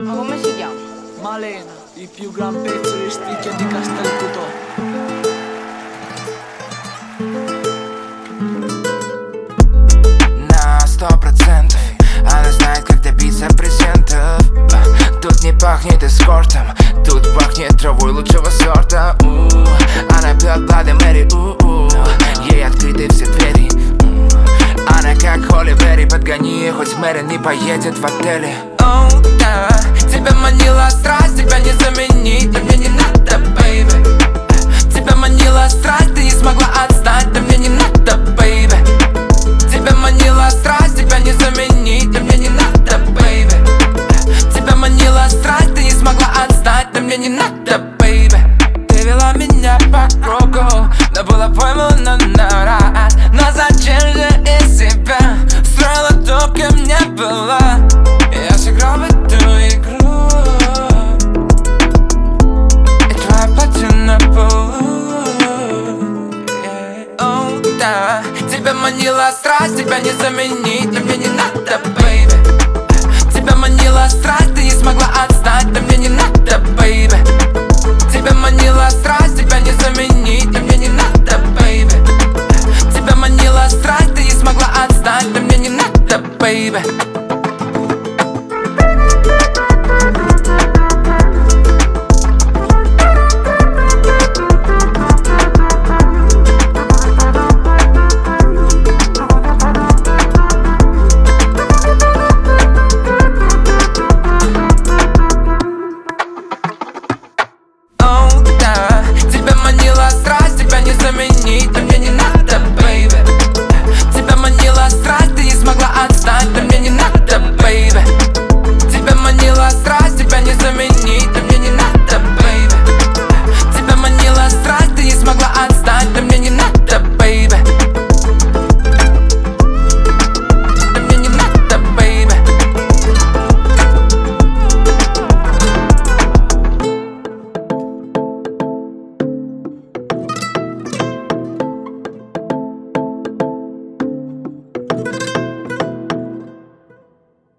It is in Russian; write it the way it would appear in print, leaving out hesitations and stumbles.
Ma come si chiama? Malena, il più gran pezzo di sticchia di Castelcutò. На 100% она знает, как добиться презентов. Тут не пахнет эскортом, тут пахнет травой лучшего сорта. Она пьет Bloody Mary, ей открыты все двери. Она как Холли Берри, подгони, хоть Мэрин не поедет в отеле. Тебя манила страсть, тебя не заменить, да мне не надо, бэйби. Тебя манила страсть, ты не смогла отстать, да мне не надо, бэйби. Тебя манила страсть, тебя не заменить, да мне не надо, бэйби. Тебя манила страсть, ты не смогла отстать, да мне не надо, бэйби. Ты вела меня по кругу, но было поймано на раз. Но зачем же из себя строила то, кем не была? Я сыграл в эту игру, и твоя платье на полу. Да. Тебя манила страсть, тебя не заменить, да мне не надо, бэйби. Тебя манила страсть, ты не смогла отстать, да мне не надо, бэйби. Тебя манила страсть, тебя не заменить, да мне не надо, бэйби. Тебя манила страсть, ты не смогла отстать, да мне не надо, бэйби. Тебя манила страсть, тебя не заменить, да мне не надо, бэйби. Тебя манила страсть, ты не смогла отстать, да мне не надо, бэйби. Тебя манила страсть, тебя не заменить, да